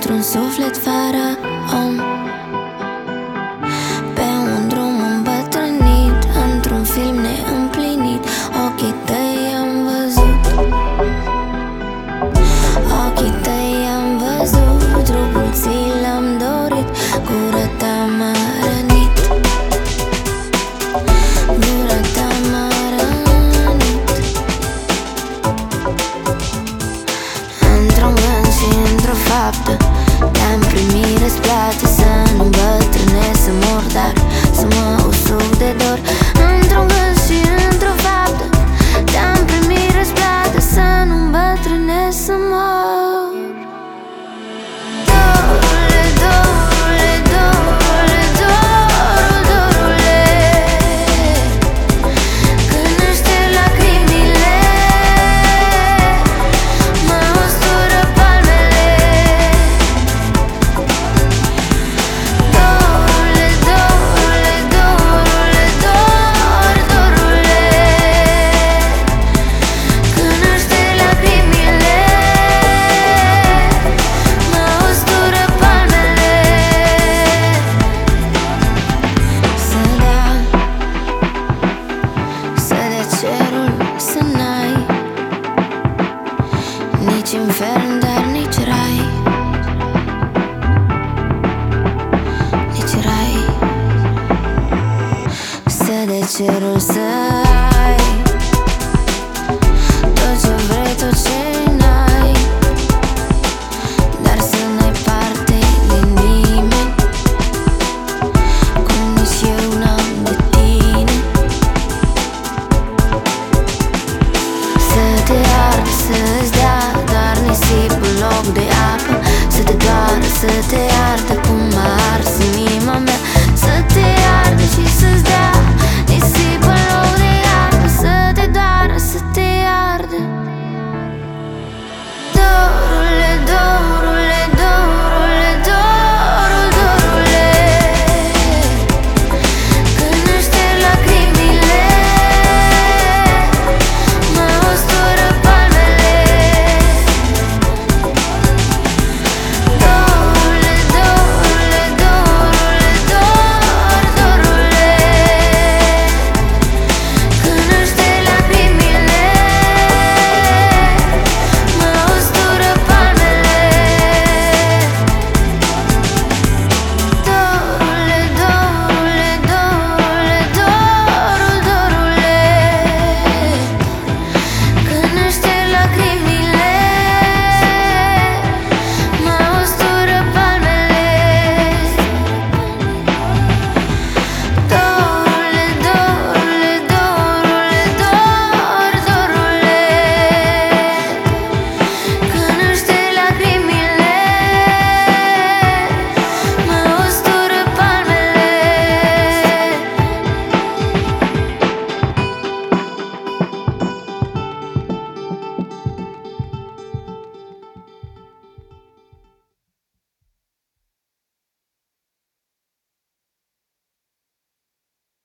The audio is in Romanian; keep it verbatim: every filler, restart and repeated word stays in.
într-un suflet fără om, pe un drum îmbătrânit, într-un film neîmplinit. Ochii tăi am văzut, ochii tăi am văzut, trupul ți l-am dorit, gura ta m-a rănit, gura ta m-a rănit. Într-un gând și într-o faptă te-am primit răsplată, să nu îmbătrânesc, să mor, dar să mă usuc de dor. Într-un gând și într-o faptă te-am primit răsplată, să nu îmbătrânesc, să mor. Dorule, dorule, dorule, dorul, dorule, când își șterg lacrimile, mă ustură palmele. Dorule, dorule, dorule, dor, dorule, când își șterg lacrimile, mă ustură palmele. Să dea, să dea cerul să n-ai nici infern, dar nici rai, nici rai. Să dea cerul să ai tot ce vrei, tot ce n-ai, dar să n-ai parte de nimeni, cum nici eu n-am de tine. Să te ardă, să-ți dea doar nisip în loc de apă, să te doară, să te